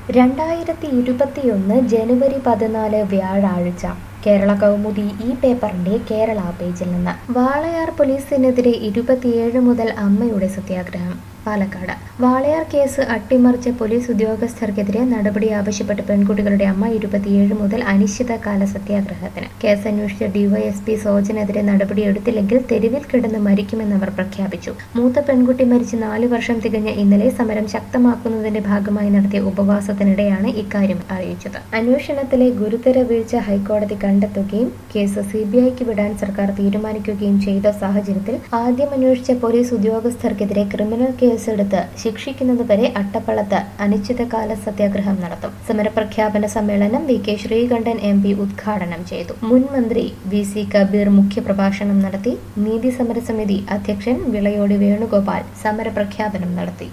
2021 ജനുവരി 14 വ്യാഴാഴ്ച കേരള കൗമുദി ഈ പേപ്പറിന്റെ കേരള പേജിൽ നിന്ന് വാളയാർ പോലീസിനെതിരെ 27 മുതൽ അമ്മയുടെ സത്യാഗ്രഹം. പാലക്കാട് വാളയാർ കേസ് അട്ടിമറിച്ച പോലീസ് ഉദ്യോഗസ്ഥർക്കെതിരെ നടപടി ആവശ്യപ്പെട്ട് പെൺകുട്ടികളുടെ അമ്മ 27 മുതൽ അനിശ്ചിതകാല സത്യാഗ്രഹത്തിന്. കേസ് അന്വേഷിച്ച ഡിവൈഎസ്പി സോജനെതിരെ നടപടിയെടുത്തില്ലെങ്കിൽ തെരുവിൽ കിടന്ന് മരിക്കുമെന്ന് അവർ പ്രഖ്യാപിച്ചു. മൂത്ത പെൺകുട്ടി മരിച്ച് 4 വർഷം തികഞ്ഞ ഇന്നലെ സമരം ശക്തമാക്കുന്നതിന്റെ ഭാഗമായി നടത്തിയ ഉപവാസത്തിനിടെയാണ് ഇക്കാര്യം അറിയിച്ചത്. അന്വേഷണത്തിലെ ഗുരുതര വീഴ്ച ഹൈക്കോടതി കണ്ടെത്തുകയും കേസ് സിബിഐക്ക് വിടാൻ സർക്കാർ തീരുമാനിക്കുകയും ചെയ്ത സാഹചര്യത്തിൽ ആദ്യം അന്വേഷിച്ച പോലീസ് ഉദ്യോഗസ്ഥർക്കെതിരെ ക്രിമിനൽ കേസെടുത്ത് ശിക്ഷിക്കുന്നതുവരെ അട്ടപ്പള്ളത്ത് അനിശ്ചിതകാല സത്യാഗ്രഹം നടത്തും. സമരപ്രഖ്യാപന സമ്മേളനം വി.കെ. ശ്രീകണ്ഠൻ എം.പി. ഉദ്ഘാടനം ചെയ്തു. മുൻ മന്ത്രി വി.സി. കബീർ മുഖ്യപ്രഭാഷണം നടത്തി. നീതി സമരസമിതി അധ്യക്ഷൻ വിളയോടി വേണുഗോപാൽ സമരപ്രഖ്യാപനം നടത്തി.